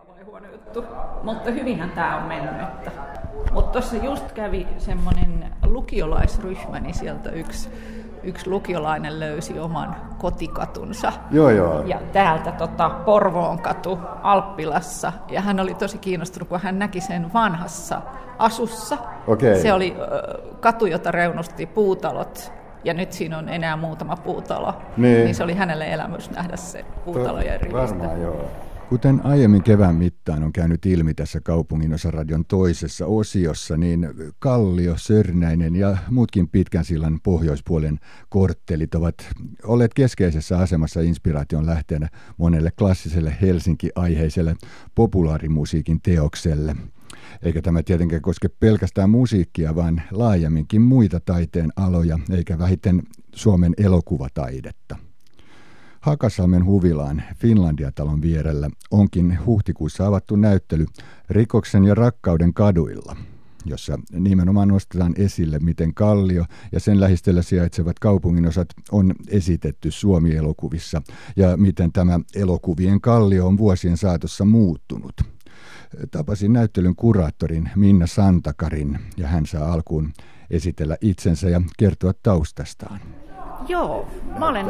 vai huono juttu, mutta hyvinhän tämä on mennyt. Mutta tuossa just kävi semmoinen lukiolaisryhmä, niin sieltä yksi lukiolainen löysi oman kotikatunsa. Joo. Ja täältä Porvoonkatu Alppilassa. Ja hän oli tosi kiinnostunut, kun hän näki sen vanhassa asussa. Okay. Se oli katu, jota reunusti puutalot. Ja nyt siinä on enää muutama puutalo. Niin se oli hänelle elämys nähdä se puutalojen rivistä. Varmaan joo. Kuten aiemmin kevään mittaan on käynyt ilmi tässä Kaupunginosaradion toisessa osiossa, niin Kallio, Sörnäinen ja muutkin pitkän sillan pohjoispuolen korttelit ovat olleet keskeisessä asemassa inspiraation lähteenä monelle klassiselle Helsinki-aiheiselle populaarimusiikin teokselle. Eikä tämä tietenkään koske pelkästään musiikkia, vaan laajemminkin muita taiteen aloja, eikä vähiten Suomen elokuvataidetta. Hakasalmen huvilaan Finlandia-talon vierellä onkin huhtikuussa avattu näyttely Rikoksen ja rakkauden kaduilla, jossa nimenomaan nostetaan esille, miten Kallio ja sen lähistöllä sijaitsevat kaupunginosat on esitetty Suomi-elokuvissa ja miten tämä elokuvien Kallio on vuosien saatossa muuttunut. Tapasin näyttelyn kuraattorin Minna Santakarin ja hän saa alkuun esitellä itsensä ja kertoa taustastaan. Joo, mä olen...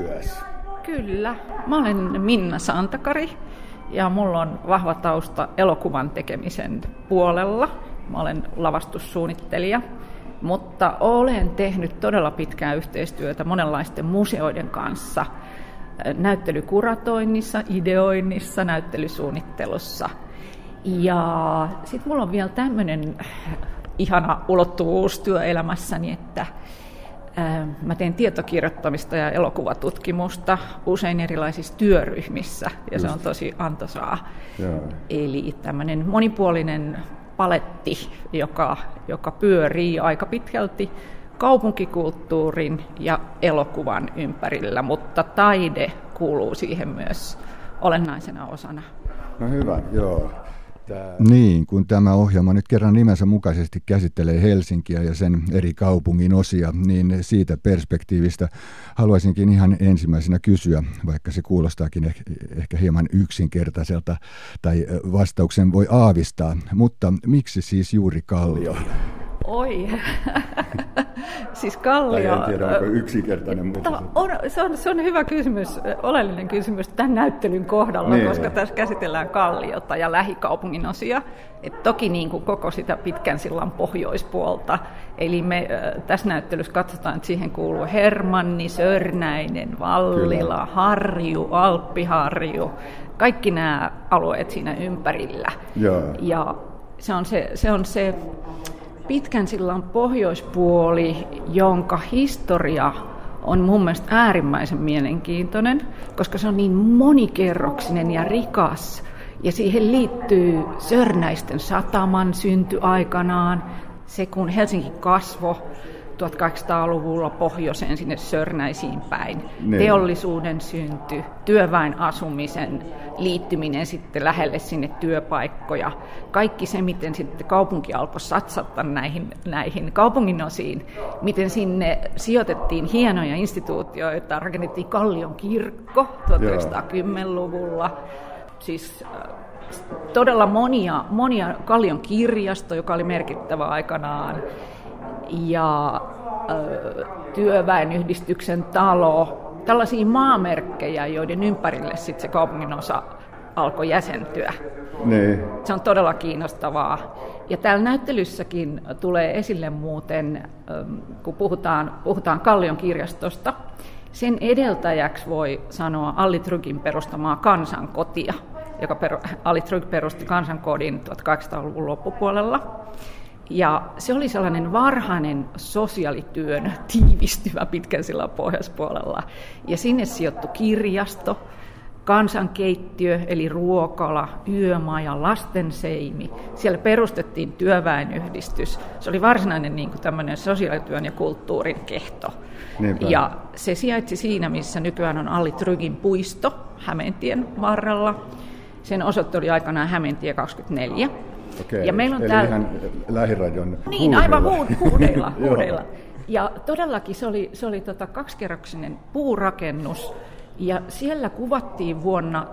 Kyllä, mä olen Minna Santakari ja mulla on vahva tausta elokuvan tekemisen puolella. Mä olen lavastussuunnittelija, mutta olen tehnyt todella pitkää yhteistyötä monenlaisten museoiden kanssa näyttelykuratoinnissa, ideoinnissa, näyttelysuunnittelussa. Ja sitten mulla on vielä tämmöinen ihana ulottuvuus työelämässäni, että mä teen tietokirjoittamista ja elokuvatutkimusta usein erilaisissa työryhmissä, ja se on tosi antoisaa. Eli tämmöinen monipuolinen paletti, joka pyörii aika pitkälti kaupunkikulttuurin ja elokuvan ympärillä, mutta taide kuuluu siihen myös olennaisena osana. No hyvä, joo. Niin, kun tämä ohjelma nyt kerran nimensä mukaisesti käsittelee Helsinkiä ja sen eri kaupungin osia, niin siitä perspektiivistä haluaisinkin ihan ensimmäisenä kysyä, vaikka se kuulostaakin ehkä hieman yksinkertaiselta tai vastauksen voi aavistaa, mutta miksi siis juuri Kallio? Oi, siis Kallio... Tai en tiedä, onko yksinkertainen, mutta... Se on hyvä kysymys, oleellinen kysymys tämän näyttelyn kohdalla, koska tässä käsitellään Kalliota ja lähikaupungin osia. Et toki niin kuin koko sitä pitkän sillan pohjoispuolta. Eli me tässä näyttelyssä katsotaan, että siihen kuuluu Hermanni, Sörnäinen, Vallila, Kyllä. Harju, Alppiharju. Kaikki nämä alueet siinä ympärillä. Joo. Ja se on se pitkän sillan pohjoispuoli, jonka historia on mun mielestä äärimmäisen mielenkiintoinen, koska se on niin monikerroksinen ja rikas. Ja siihen liittyy Sörnäisten sataman synty aikanaan, se kun Helsinki kasvoi 1800-luvulla pohjoiseen sinne Sörnäisiin päin. Teollisuuden synty, työväen asumisen liittyminen sitten lähelle sinne työpaikkoja. Kaikki se, miten sitten kaupunki alkoi satsata näihin kaupunginosiin, miten sinne sijoitettiin hienoja instituutioita, rakennettiin Kallion kirkko 1910-luvulla. Siis todella monia Kallion kirjasto, joka oli merkittävä aikanaan, ja työväenyhdistyksen talo, tällaisia maamerkkejä, joiden ympärille sitten se kaupunginosa alkoi jäsentyä. Niin. Se on todella kiinnostavaa. Ja täällä näyttelyssäkin tulee esille muuten, kun puhutaan Kallion kirjastosta, sen edeltäjäksi voi sanoa Alli Trygin perustamaa Kansankotia, joka Alli Tryg perusti Kansankodin 1800-luvun loppupuolella. Ja se oli sellainen varhainen sosiaalityön tiivistyvä pitkän sillan pohjoispuolella. Ja sinne sijoittui kirjasto, kansankeittiö eli ruokala, yömaja, lastenseimi. Siellä perustettiin työväenyhdistys. Se oli varsinainen niin kuin tämmöinen sosiaalityön ja kulttuurin kehto. Niinpä. Ja se sijaitsi siinä, missä nykyään on Alli Trygin puisto Hämeentien varrella. Sen osoite oli aikanaan Hämeentie 24. Okei, ja meillä on eli ihan lähiradion niin, aivan huudeilla. Ja todellakin se oli kaksikerroksinen puurakennus, Ja siellä kuvattiin vuonna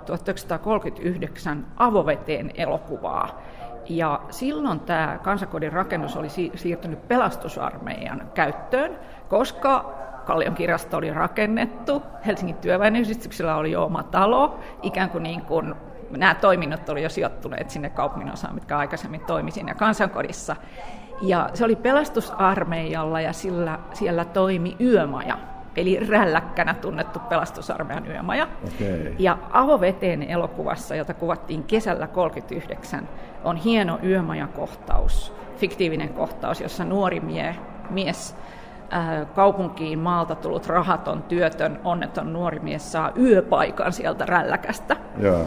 1939 avoveteen elokuvaa. Ja silloin tämä Kansankodin rakennus oli siirtynyt pelastusarmeijan käyttöön, koska Kallion kirjasto oli rakennettu, Helsingin työväenyhdistyksellä oli jo oma talo, ikään kuin nämä toiminnot oli jo sijoittuneet sinne kaupunginosaan, mitkä aikaisemmin toimi siinä Kansankodissa. Ja se oli pelastusarmeijalla ja siellä toimi yömaja, eli rälläkkänä tunnettu pelastusarmeijan yömaja. Okay. Ja Avoveteen elokuvassa, jota kuvattiin kesällä 1939, on hieno yömajakohtaus, fiktiivinen kohtaus, jossa nuori mies kaupunkiin maalta tullut rahaton, työtön, onneton nuori mies saa yöpaikan sieltä rälläkästä. Yeah.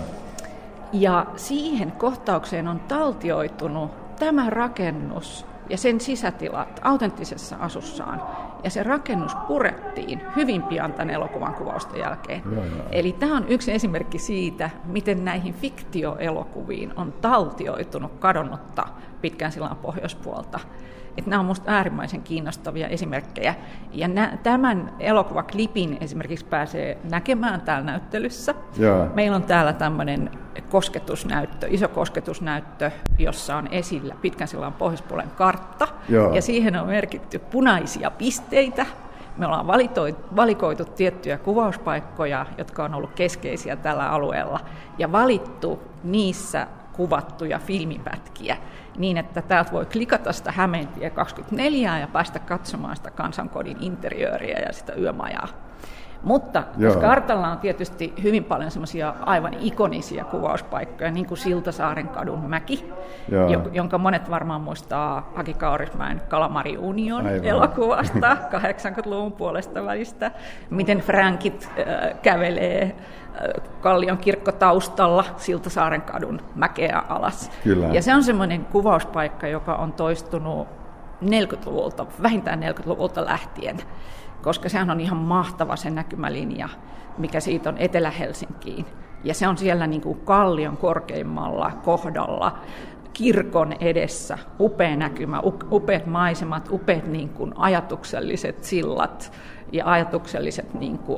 Ja siihen kohtaukseen on taltioitunut tämä rakennus ja sen sisätilat autenttisessa asussaan. Ja se rakennus purettiin hyvin pian tämän elokuvan kuvausten jälkeen. Eli tämä on yksi esimerkki siitä, miten näihin fiktioelokuviin on taltioitunut kadonnutta Pitkänsillan pohjoispuolta. Että nämä on minusta äärimmäisen kiinnostavia esimerkkejä. Ja tämän elokuvaklipin esimerkiksi pääsee näkemään täällä näyttelyssä. Meillä on täällä tämmöinen kosketusnäyttö, iso kosketusnäyttö, jossa on esillä Pitkänsillan pohjoispuolen kartta. Ja siihen on merkitty punaisia pisteitä. Me ollaan valikoitu tiettyjä kuvauspaikkoja, jotka on ollut keskeisiä tällä alueella, ja valittu niissä kuvattuja filmipätkiä niin, että täältä voi klikata sitä Hämeentie 24 ja päästä katsomaan sitä Kansankodin interiööriä ja sitä yömajaa. Mutta koska kartalla on tietysti hyvin paljon semmoisia aivan ikonisia kuvauspaikkoja, niin kuin Siltasaaren kadun mäki, jonka monet varmaan muistaa Aki Kaurismäen Kalamari Union elokuvasta 80-luvun puolesta välistä, miten Frankit kävelee Kallion kirkkotaustalla Siltasaaren kadun mäkeä alas. Kyllä. Ja se on semmoinen kuvauspaikka, joka on toistunut 40-luvulta, vähintään 40-luvulta lähtien, koska sehän on ihan mahtava se näkymälinja, mikä siitä on Etelä-Helsinkiin. Ja se on siellä niin kuin Kallion korkeimmalla kohdalla, kirkon edessä, upea näkymä, upeat maisemat, upeat niin kuin ajatukselliset sillat ja ajatukselliset niin kuin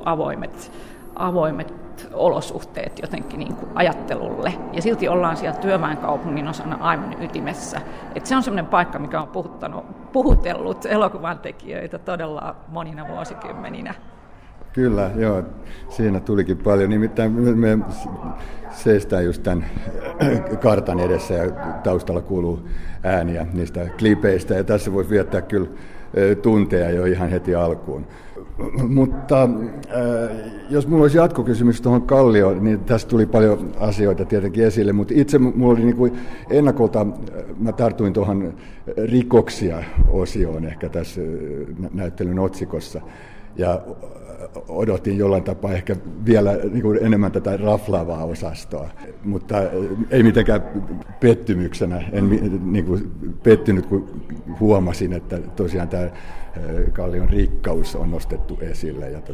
avoimet olosuhteet jotenkin niin kuin ajattelulle. Ja silti ollaan siellä työväenkaupungin osana aivan ytimessä. Et se on semmoinen paikka, mikä on puhutellut elokuvan tekijöitä todella monina vuosikymmeninä. Kyllä, joo. Siinä tulikin paljon. Nimittäin me seistään just tämän kartan edessä ja taustalla kuuluu ääniä niistä klipeistä. Ja tässä voisi viettää kyllä tunteja jo ihan heti alkuun. Mutta jos minulla olisi jatkokysymys tuohon Kallioon, niin tässä tuli paljon asioita tietenkin esille, mutta itse minulla oli niin kuin ennakolta, mä tartuin tuohon rikoksia-osioon ehkä tässä näyttelyn otsikossa, ja odotin jollain tapaa ehkä vielä niin kuin enemmän tätä raflaavaa osastoa, mutta ei mitenkään pettymyksenä. En niin kuin pettynyt, kun huomasin, että tosiaan tämä Kallion rikkaus on nostettu esille. Ja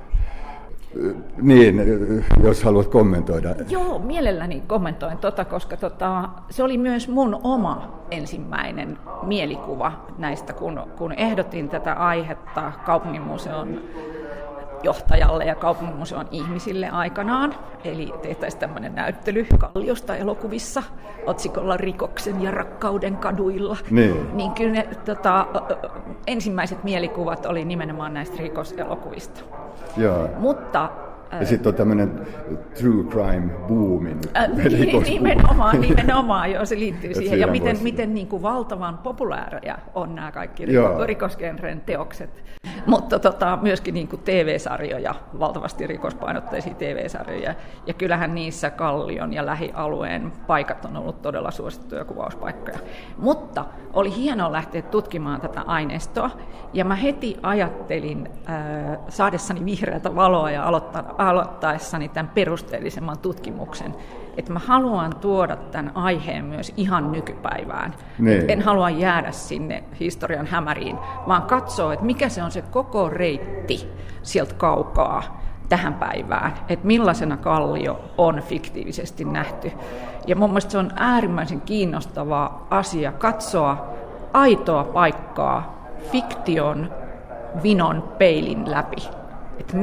niin, jos haluat kommentoida. Joo, mielelläni kommentoin koska se oli myös mun oma ensimmäinen mielikuva näistä, kun ehdotin tätä aihetta kaupunginmuseon johtajalle ja kaupunginmuseon ihmisille aikanaan. Eli tehtäisiin tämmöinen näyttely Kalliosta elokuvissa otsikolla Rikoksen ja rakkauden kaduilla. Niin kyllä ne ensimmäiset mielikuvat oli nimenomaan näistä rikoselokuvista. Joo. Mutta ja sitten on tämmöinen true crime boomin nimenomaan, joo, se liittyy siihen. Ja miten niin kuin valtavan populääriä on nämä kaikki rikosgenren teokset. Mutta myöskin niin kuin TV-sarjoja, valtavasti rikospainotteisia TV-sarjoja. Ja kyllähän niissä Kallion ja lähialueen paikat on ollut todella suosittuja kuvauspaikkoja. Mutta oli hienoa lähteä tutkimaan tätä aineistoa. Ja mä heti ajattelin saadessani vihreätä valoa ja aloittaessani tämän perusteellisemman tutkimuksen, että mä haluan tuoda tämän aiheen myös ihan nykypäivään. En halua jäädä sinne historian hämäriin, vaan katsoa, että mikä se on se koko reitti sieltä kaukaa tähän päivään, että millaisena Kallio on fiktiivisesti nähty. Ja mun mielestä se on äärimmäisen kiinnostava asia katsoa aitoa paikkaa fiktion vinon peilin läpi. että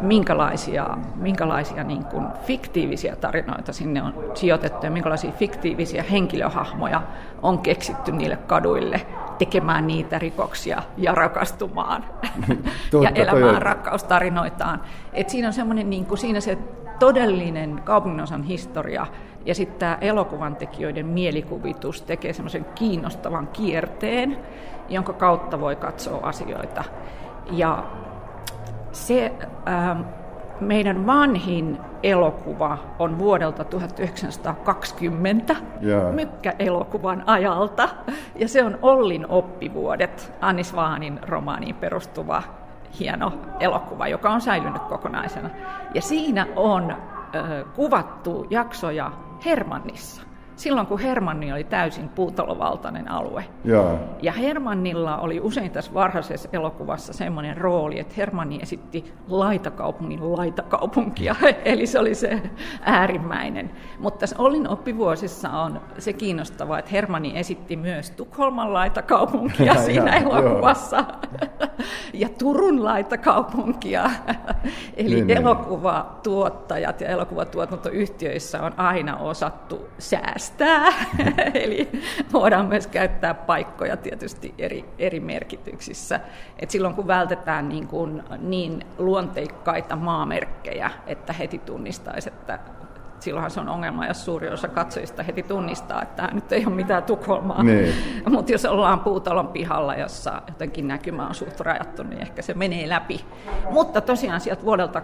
minkälaisia niin kuin fiktiivisiä tarinoita sinne on sijoitettu ja minkälaisia fiktiivisiä henkilöhahmoja on keksitty niille kaduille tekemään niitä rikoksia ja rakastumaan ja elämään rakkaustarinoitaan. Et siinä on semmoinen, niin kuin siinä se todellinen kaupunginosan historia ja sitten tämä elokuvan tekijöiden mielikuvitus tekee semmoisen kiinnostavan kierteen, jonka kautta voi katsoa asioita. Ja se meidän vanhin elokuva on vuodelta 1920 mykkäelokuvan ajalta. Ja se on Ollin oppivuodet, Anni Svahanin romaaniin perustuva hieno elokuva, joka on säilynyt kokonaisena. Ja siinä on kuvattu jaksoja Hermannissa. Silloin, kun Hermanni oli täysin puutalovaltainen alue. Ja Hermannilla oli usein tässä varhaisessa elokuvassa semmoinen rooli, että Hermanni esitti laitakaupungin laitakaupunkia, eli se oli se äärimmäinen. Mutta tässä Ollin oppivuosissa on se kiinnostavaa, että Hermanni esitti myös Tukholman laitakaupunkia siinä elokuvassa ja Turun laitakaupunkia. Eli elokuvatuottajat ja elokuvatuotantoyhtiöissä on aina osattu säästää. Eli voidaan myös käyttää paikkoja tietysti eri merkityksissä. Et silloin kun vältetään niin luonteikkaita maamerkkejä, että heti tunnistaisi, että silloinhan se on ongelma, jos suuri osa katsojista heti tunnistaa, että tämä nyt ei ole mitään Tukholmaa. Mutta jos ollaan puutalon pihalla, jossa jotenkin näkymä on suht rajattu, niin ehkä se menee läpi. Mutta tosiaan sieltä vuodelta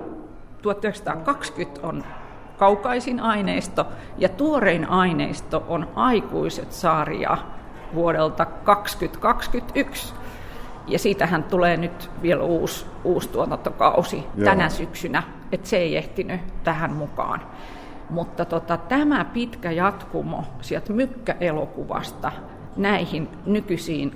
1920 on kaukaisin aineisto, ja tuorein aineisto on Aikuiset-sarja vuodelta 2021. Ja siitähän tulee nyt vielä uusi tuotantokausi tänä syksynä, että se ei ehtinyt tähän mukaan. Mutta tämä pitkä jatkumo sieltä mykkäelokuvasta näihin nykyisiin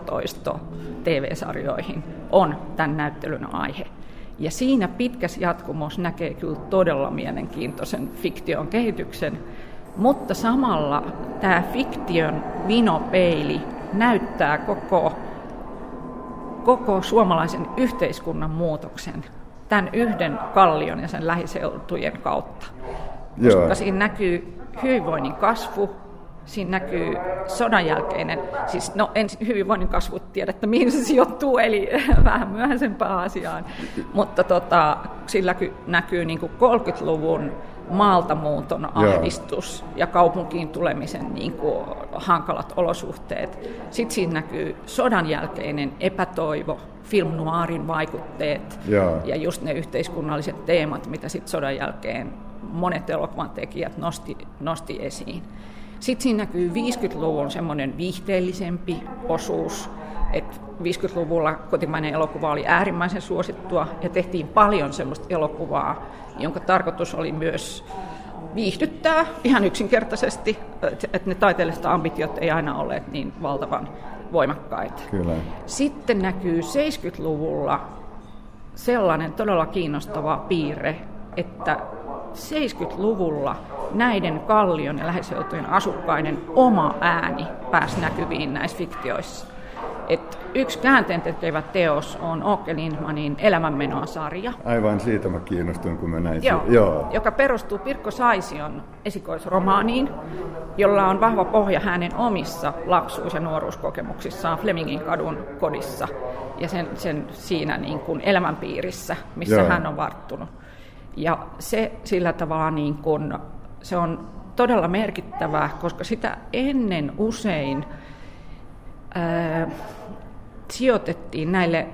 suoratoisto-TV-sarjoihin on tämän näyttelyn aihe. Ja siinä pitkässä jatkumossa näkee kyllä todella mielenkiintoisen fiktion kehityksen, mutta samalla tämä fiktion vinopeili näyttää koko suomalaisen yhteiskunnan muutoksen tämän yhden kallion ja sen lähiseutujen kautta. Koska siinä näkyy hyvinvoinnin kasvu, siinä näkyy sodan jälkeinen, siis ensin hyvinvoinnin kasvu, tiedätte mihin se sijoittuu, eli vähän myöhäisempään asiaan, mutta sillä näkyy niin kuin 30-luvun maaltamuuton ahdistus ja kaupunkiin tulemisen niin kuin hankalat olosuhteet. Sitten siinä näkyy sodan jälkeinen epätoivo, film noirin vaikutteet ja just ne yhteiskunnalliset teemat, mitä sitten sodan jälkeen monet elokuvan tekijät nosti esiin. Sitten siinä näkyy 50-luvun semmoinen viihteellisempi osuus, että 50-luvulla kotimainen elokuva oli äärimmäisen suosittua ja tehtiin paljon semmoista elokuvaa, jonka tarkoitus oli myös viihdyttää ihan yksinkertaisesti, että ne taiteelliset ambitiot ei aina ole niin valtavan voimakkaita. Kyllä. Sitten näkyy 70-luvulla sellainen todella kiinnostava piirre, että 70-luvulla näiden kallion ja lähiseutujen asukkaiden oma ääni pääsi näkyviin näissä fiktioissa. Yksi käänteentekevä teos on Åke Lindmanin Elämänmenoa-sarja. Aivan siitä mä kiinnostun, kun mä näin sen. Joka perustuu Pirkko Saision esikoisromaaniin, jolla on vahva pohja hänen omissa lapsuus- ja nuoruuskokemuksissaan Flemingin kadun kodissa ja sen siinä niin kuin elämänpiirissä, missä hän on varttunut. Ja se sillä tavalla niin kuin, se on todella merkittävää, koska sitä ennen usein sijoitettiin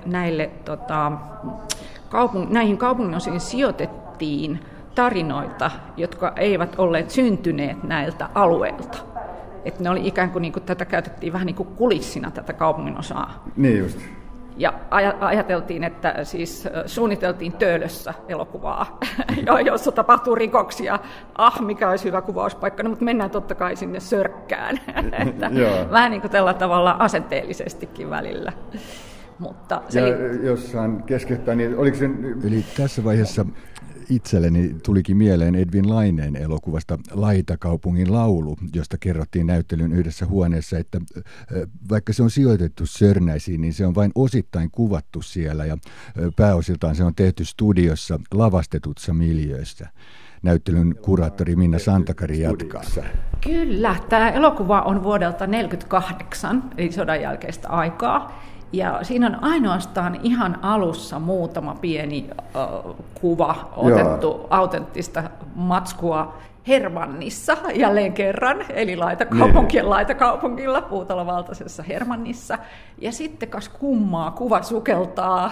näihin kaupunginosiin sijoitettiin tarinoita, jotka eivät olleet syntyneet näiltä alueilta. Että ne oli ikään kuin tätä käytettiin vähän niin kuin kulissina tätä kaupunginosaa. Niin just. Ja ajateltiin, että siis suunniteltiin Töölössä elokuvaa, jossa tapahtuu rikoksia. Mikä olisi hyvä kuvauspaikka, no, mutta mennään totta kai sinne Sörkkään. Vähän niin kuin tällä tavalla asenteellisestikin välillä. Mutta jossain keskeyttää, niin oliko se... Eli tässä vaiheessa itselleni tulikin mieleen Edwin Laineen elokuvasta Laitakaupungin laulu, josta kerrottiin näyttelyn yhdessä huoneessa, että vaikka se on sijoitettu Sörnäisiin, niin se on vain osittain kuvattu siellä ja pääosiltaan se on tehty studiossa lavastetussa miljöössä. Näyttelyn kuraattori Minna Santakari jatkaa. Kyllä, tämä elokuva on vuodelta 1948, eli sodan jälkeistä aikaa. Ja siinä on ainoastaan ihan alussa muutama pieni kuva otettu autenttista matskua Hermannissa jälleen kerran, eli laitakaupungilla, puutalovaltaisessa Hermannissa. Ja sitten kas kummaa, kuva sukeltaa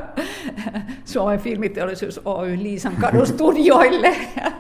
Suomen Filmiteollisuus Oy Liisankadun studioille.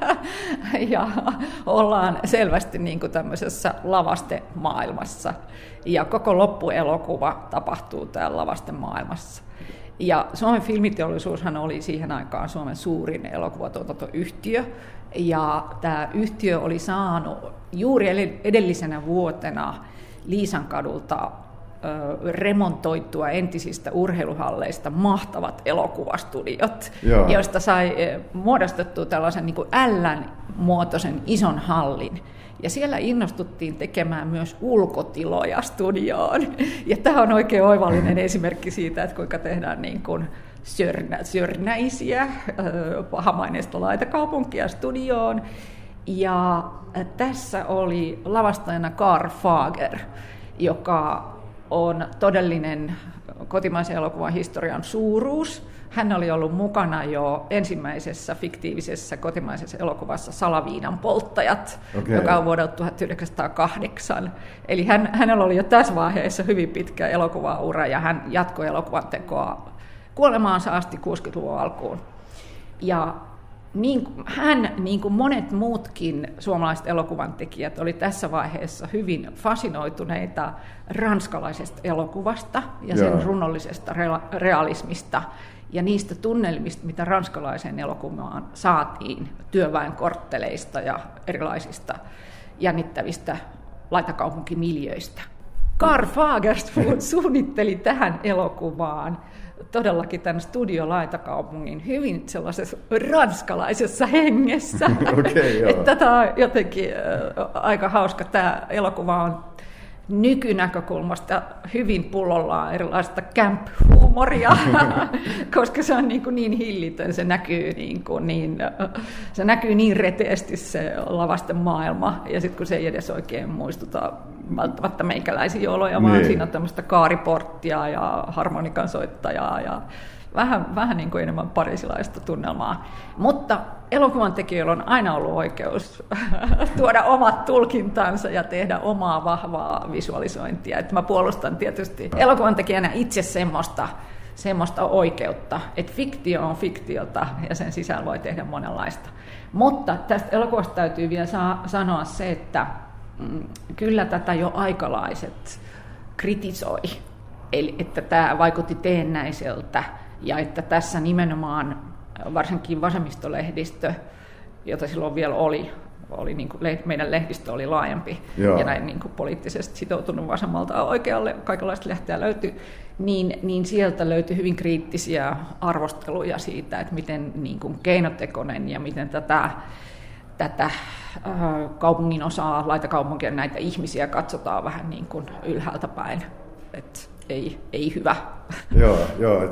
Ja ollaan selvästi niin kuin tämmöisessä lavastemaailmassa. Ja koko loppuelokuva tapahtuu täällä lavastemaailmassa. Ja Suomen Filmiteollisuushan oli siihen aikaan Suomen suurin elokuvatuotantoyhtiö. Ja tämä yhtiö oli saanut juuri edellisenä vuotena Liisankadulta remontoitua entisistä urheiluhalleista mahtavat elokuvastudiot, joista sai muodostettua tällaisen niin kuin L-muotoisen ison hallin. Ja siellä innostuttiin tekemään myös ulkotiloja studioon. Ja tämä on oikein oivallinen esimerkki siitä, että kuinka tehdään niin kuin sörnäisiä, pahamaineista laitakaupunkia studioon. Ja tässä oli lavastajana Karl Fager, joka on todellinen kotimaisen elokuvan historian suuruus. Hän oli ollut mukana jo ensimmäisessä fiktiivisessä kotimaisessa elokuvassa Salaviinan polttajat, joka on vuodelta 1908. Eli hänellä oli jo tässä vaiheessa hyvin pitkä elokuvaura ja hän jatkoi elokuvan tekoa kuolemaansa asti 60-luvun alkuun. Ja hän, niin kuin monet muutkin suomalaiset elokuvan tekijät, oli tässä vaiheessa hyvin fasinoituneita ranskalaisesta elokuvasta ja sen runnollisesta realismista ja niistä tunnelmista, mitä ranskalaiseen elokuvaan saatiin työväen kortteleista ja erilaisista jännittävistä laitakaupunkimiljöistä. Karl Fager suunnitteli tähän elokuvaan todellakin tämän studiolaitakaupungin hyvin sellaisessa ranskalaisessa hengessä. Tätä on jotenkin aika hauska. Tämä elokuva on nykynäkökulmasta hyvin pullollaan erilaista camp-huumoria, koska se on niin hillitön, se näkyy niin reteästi se lavasten maailma, ja sitten kun se ei edes oikein muistuta välttämättä meikäläisiä oloja, vaan siinä on tämmöistä kaariporttia ja harmonikansoittajaa ja vähän niin kuin enemmän parisilaista tunnelmaa. Mutta elokuvan tekijöillä on aina ollut oikeus tuoda omat tulkintansa ja tehdä omaa vahvaa visualisointia. Että mä puolustan tietysti elokuvan tekijänä itse semmoista oikeutta, että fiktio on fiktiota ja sen sisällä voi tehdä monenlaista. Mutta tästä elokuvasta täytyy vielä sanoa se, että kyllä tätä jo aikalaiset kritisoi, eli että tämä vaikutti teennäiseltä ja että tässä nimenomaan varsinkin vasemmistolehdistö, jota silloin vielä oli niin kuin meidän lehdistö oli laajempi ja näin niin kuin poliittisesti sitoutunut vasemmalta oikealle, kaikenlaista lehteä löytyi, niin sieltä löytyi hyvin kriittisiä arvosteluja siitä, että miten niin kuin keinotekoinen ja miten tätä kaupungin osaa, laitakaupunkia, näitä ihmisiä katsotaan vähän niin kuin ylhäältä päin, että ei hyvä. Joo,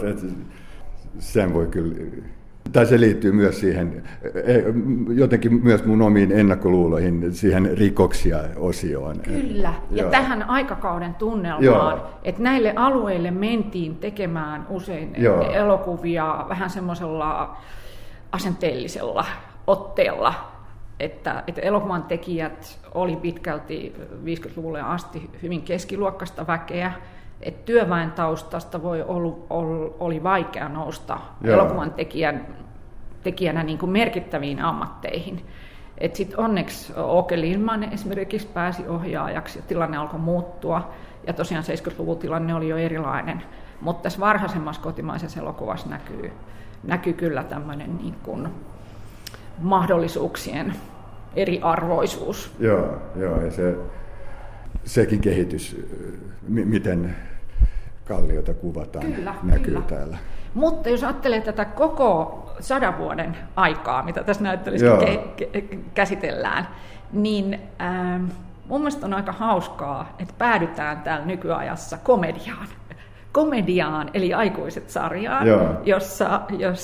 sen voi kyllä, tai se liittyy myös siihen, jotenkin myös mun omiin ennakkoluuloihin, siihen rikoksia-osioon. Kyllä, ja tähän aikakauden tunnelmaan, että näille alueille mentiin tekemään usein elokuvia vähän semmoisella asenteellisella otteella, että elokuvan tekijät oli pitkälti 50-luvulle asti hyvin keskiluokkaista väkeä, että työväen taustasta oli vaikea nousta elokuvan tekijänä niin kuin merkittäviin ammatteihin. Sitten onneksi Åke Lindman esimerkiksi pääsi ohjaajaksi ja tilanne alkoi muuttua. Ja tosiaan 70-luvun tilanne oli jo erilainen. Mutta tässä varhaisemmassa kotimaisessa elokuvassa näkyy kyllä tämmöinen niin kuin mahdollisuuksien eriarvoisuus. Joo, ja sekin kehitys, miten kalliota kuvataan, näkyy täällä. Mutta jos ajattelee tätä koko 100 vuoden aikaa, mitä tässä näyttelyssä käsitellään, niin mun mielestä on aika hauskaa, että päädytään täällä nykyajassa komediaan, eli aikuiset sarjaan, jossa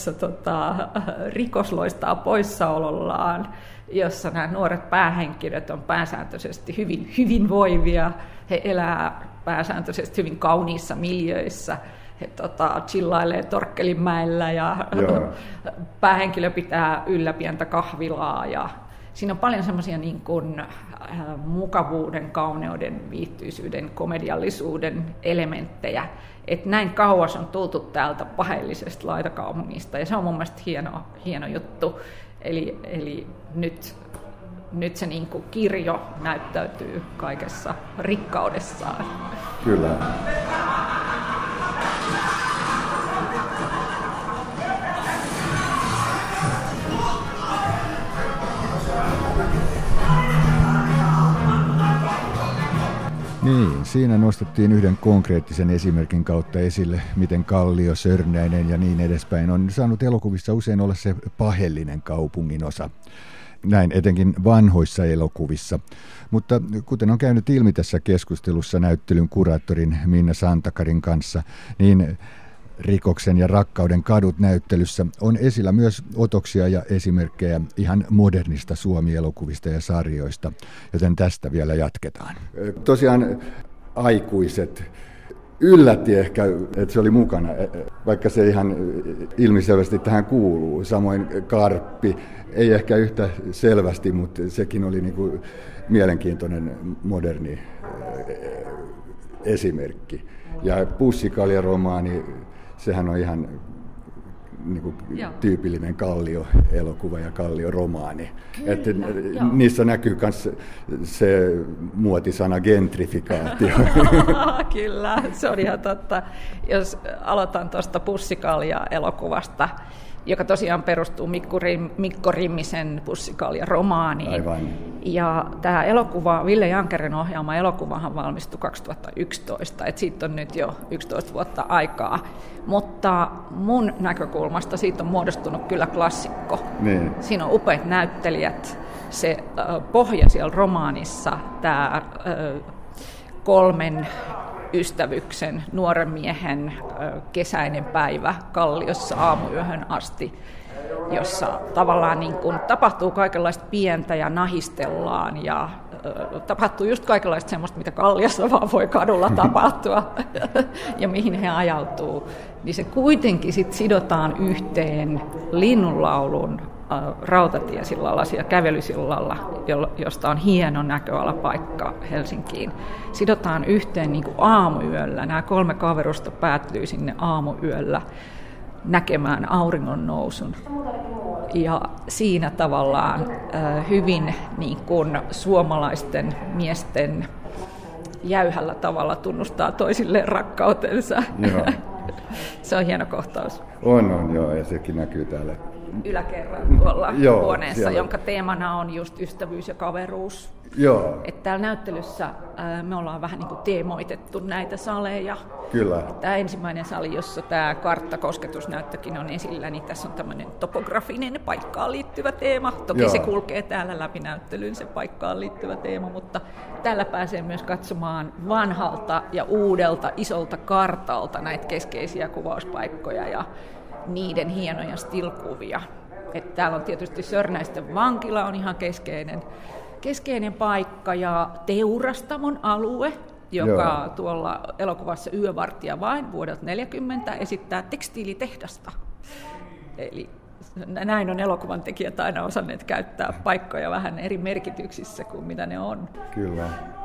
rikos loistaa poissaolollaan, jossa nämä nuoret päähenkilöt on pääsääntöisesti hyvin hyvinvoivia, he elää pääsääntöisesti hyvin kauniissa miljöissä, he chillailee Torkkelinmäellä ja päähenkilö pitää yllä pientä kahvilaa ja siinä on paljon semmoisia niin kuin mukavuuden, kauneuden, viihtyisyyden, komediallisuuden elementtejä, että näin kauas on tultu täältä paheellisesta laitakaupungista ja se on mun mielestä hieno juttu. Eli nyt se niin kuin kirjo näyttäytyy kaikessa rikkaudessaan. Kyllä. Niin, siinä nostettiin yhden konkreettisen esimerkin kautta esille, miten Kallio, Sörnäinen ja niin edespäin on saanut elokuvissa usein olla se paheellinen kaupunginosa. Näin etenkin vanhoissa elokuvissa. Mutta kuten on käynyt ilmi tässä keskustelussa näyttelyn kuraattorin Minna Santakarin kanssa, niin Rikoksen ja rakkauden kadut -näyttelyssä on esillä myös otoksia ja esimerkkejä ihan modernista Suomi-elokuvista ja sarjoista, joten tästä vielä jatketaan. Tosiaan aikuiset yllätti ehkä, että se oli mukana, vaikka se ihan ilmiselvästi tähän kuuluu. Samoin Karppi, ei ehkä yhtä selvästi, mutta sekin oli niin kuin mielenkiintoinen moderni esimerkki. Ja Pussikalja-romaani, sehän on ihan niin kuin tyypillinen Kallio-elokuva ja Kallio-romaani. Että niissä näkyy myös se muotisana gentrifikaatio. Kyllä, se on ihan totta. Jos aloitan tuosta Pussikalja-elokuvasta, joka tosiaan perustuu Mikko Rimmisen Pussikalja-romaaniin. Aivan. Ja tämä elokuva, Ville Jankerin ohjaama elokuvahan valmistui 2011, että siitä on nyt jo 11 vuotta aikaa. Mutta mun näkökulmasta siitä on muodostunut kyllä klassikko. Niin. Siinä on upeat näyttelijät. Se pohja siellä romaanissa, tämä 3 ystävyksen nuoren miehen kesäinen päivä Kalliossa aamuyöhön asti, jossa tavallaan niin kuin tapahtuu kaikenlaista pientä ja nahistellaan ja tapahtuu just kaikenlaista semmoista, mitä Kalliossa vaan voi kadulla tapahtua ja mihin he ajautuu, niin se kuitenkin sit sidotaan yhteen linnunlaulun rautatiesillalla ja kävelysillalla, josta on hieno näköalapaikka Helsinkiin. Sidotaan yhteen niin kuin aamuyöllä. Nämä 3 kaverusta päätyy sinne aamuyöllä näkemään auringon nousun. Ja siinä tavallaan hyvin niin kuin suomalaisten miesten jäyhällä tavalla tunnustaa toisille rakkautensa. Se on hieno kohtaus. On joo, ja sekin näkyy täällä yläkerran tuolla huoneessa, siellä, jonka teemana on just ystävyys ja kaveruus. Joo. Että täällä näyttelyssä me ollaan vähän niin kuin teemoitettu näitä saleja. Kyllä. Tämä ensimmäinen sali, jossa tämä karttakosketusnäyttökin on esillä, niin tässä on tämmöinen topografinen paikkaan liittyvä teema. Toki se kulkee täällä läpi näyttelyyn, se paikkaan liittyvä teema, mutta täällä pääsee myös katsomaan vanhalta ja uudelta isolta kartalta näitä keskeisiä kuvauspaikkoja ja niiden hienoja stilkuvia. Että täällä on tietysti Sörnäisten vankila on ihan keskeinen paikka ja Teurastamon alue, joka tuolla elokuvassa Yövartija vain vuodelta 1940 esittää tekstiilitehdasta. Eli näin on elokuvan tekijät aina osanneet käyttää paikkoja vähän eri merkityksissä kuin mitä ne on. Kyllä.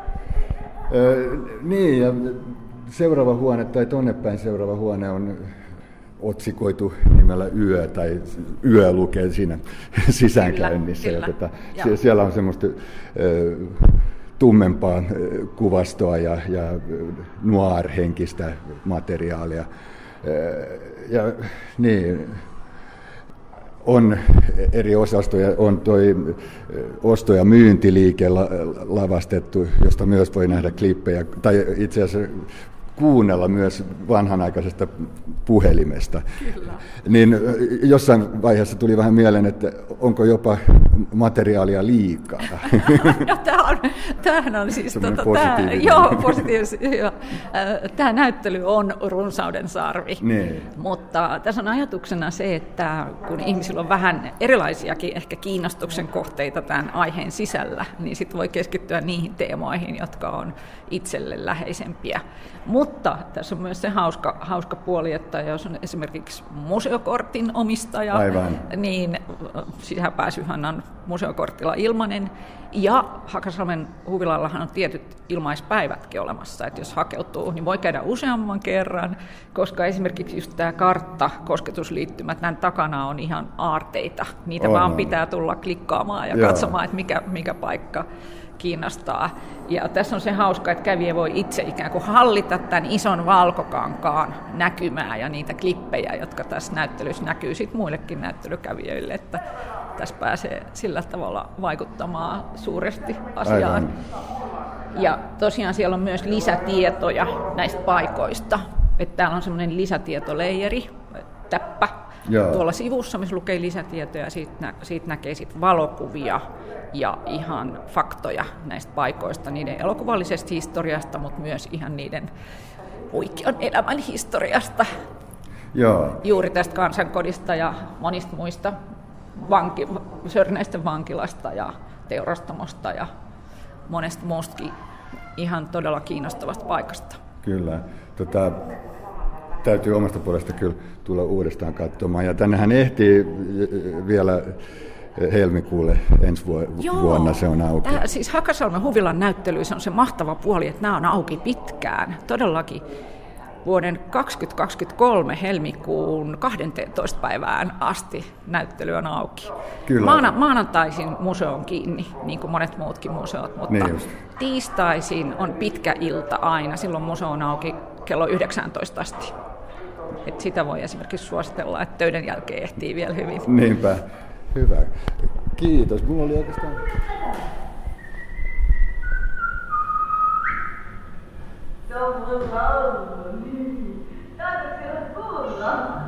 Niin, ja seuraava huone tai tonnepäin seuraava huone on otsikoitu nimellä Yö, tai Yö lukee siinä sisäänkäynnissä. Kyllä. Siellä on semmoista tummempaa kuvastoa ja noir-henkistä materiaalia. Ja niin, on eri osastoja, on toi osto- ja myyntiliike lavastettu, josta myös voi nähdä klippejä, tai itse asiassa kuunnella myös vanhanaikaisesta puhelimesta. Kyllä. Niin jossain vaiheessa tuli vähän mieleen, että onko jopa materiaalia liikaa. No, tämähän on siis positiivinen. Tämä näyttely on runsauden sarvi, niin. Mutta tässä on ajatuksena se, että kun ihmisillä on vähän erilaisiakin ehkä kiinnostuksen kohteita tämän aiheen sisällä, niin sitten voi keskittyä niihin teemoihin, jotka on itselle läheisempiä. Mutta tässä on myös se hauska puoli, että jos on esimerkiksi museokortin omistaja, aivan. Niin sisäänpääsyhän on museokortilla ilmainen. Ja Hakasalmen huvilallahan on tietyt ilmaispäivätkin olemassa, että jos hakeutuu, niin voi käydä useamman kerran, koska esimerkiksi just tämä kartta, kosketusliittymät, näin takana on ihan aarteita. Niitä vaan pitää tulla klikkaamaan ja katsomaan, että mikä paikka kiinnostaa. Ja tässä on se hauska, että kävijä voi itse ikään kuin hallita tämän ison valkokankaan näkymää ja niitä klippejä, jotka tässä näyttelyssä näkyy sitten muillekin näyttelykävijöille, että tässä pääsee sillä tavalla vaikuttamaan suuresti asiaan. Aivan. Ja tosiaan siellä on myös lisätietoja näistä paikoista. Että täällä on semmoinen lisätietoleijeri, täppä, tuolla sivussa, missä lukee lisätietoja, siitä näkee sit valokuvia ja ihan faktoja näistä paikoista, niiden elokuvallisesta historiasta, mutta myös ihan niiden oikean elämän historiasta. Joo. Juuri tästä kansankodista ja monista muista Sörnäisten vankilasta ja teurastamosta ja monesta muustakin ihan todella kiinnostavasta paikasta. Kyllä. Täytyy omasta puolesta kyllä tulla uudestaan katsomaan. Ja tännehän ehtii vielä helmikuulle ensi vuonna se on auki. Siis Hakasalmen huvilan näyttelyissä on se mahtava puoli, että nämä on auki pitkään. Todellakin vuoden 2023 helmikuun 12. päivään asti näyttely on auki. Kyllä. Maanantaisin museo on kiinni, niin kuin monet muutkin museot, mutta niin tiistaisin on pitkä ilta aina. Silloin museo on auki kello 19 asti. Et sitä voi esimerkiksi suositella, että töiden jälkeen ehtii vielä hyvin. Niinpä. Hyvä. Kiitos. Mulla oli oikeastaan... Som